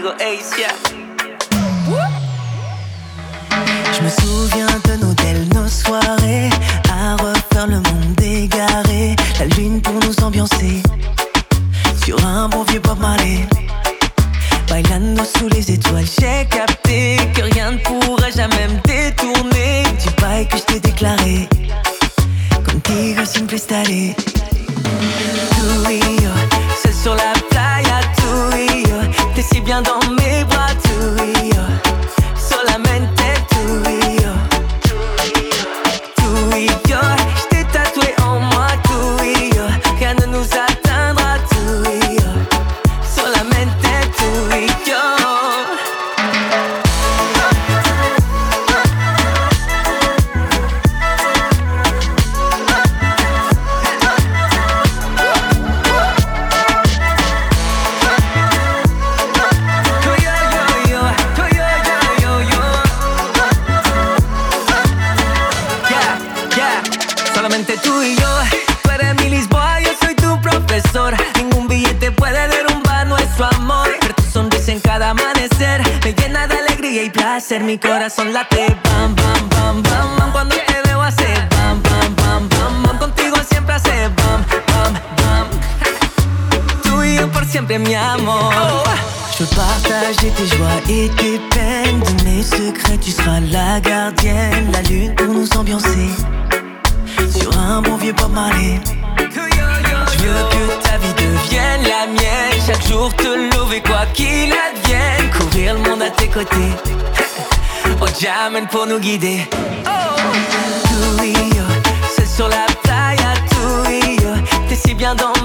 contigo, Asia. Je me souviens de nos belles, nos soirées, à refaire le monde égaré, la lune pour nous ambiancer, sur un bon vieux Bob Marley. Bailando sous les étoiles, j'ai capté que rien ne pourra jamais me détourner du bail que je t'ai déclaré. Contigo siempre estaré. Tú y yo, seul sur la playa, tú y yo, t'es si bien dans mes bras, tú y yo, solamente tú y yo. Tú y yo, je t'ai tatoué en moi, tú y yo, rien ne nous atteindra, tú y yo, solamente tú y yo. Solamente tú y yo, tú eres mi Lisboa, yo soy tu profesor. Ningún billete puede derrumbar nuestro amor. Ver tu sonrisa en cada amanecer me llena de alegría y placer. Mi corazón late bam, bam, bam, bam, bam. Cuando te veo hacer bam, bam, bam, bam, bam. Contigo siempre hace bam, bam, bam. Tú y yo por siempre, mi amor. Je veux partager tes joies et tes peines, de mes secrets tu seras la gardienne. La lune pour nous ambiancer, sur un bon vieux Bob Marley. Je veux que ta vie devienne la mienne, chaque jour te louer quoi qu'il advienne, courir le monde à tes côtés. Oh, Jamen pour nous guider. Tú y yo, seul sur la playa, tú y yo, t'es si bien dans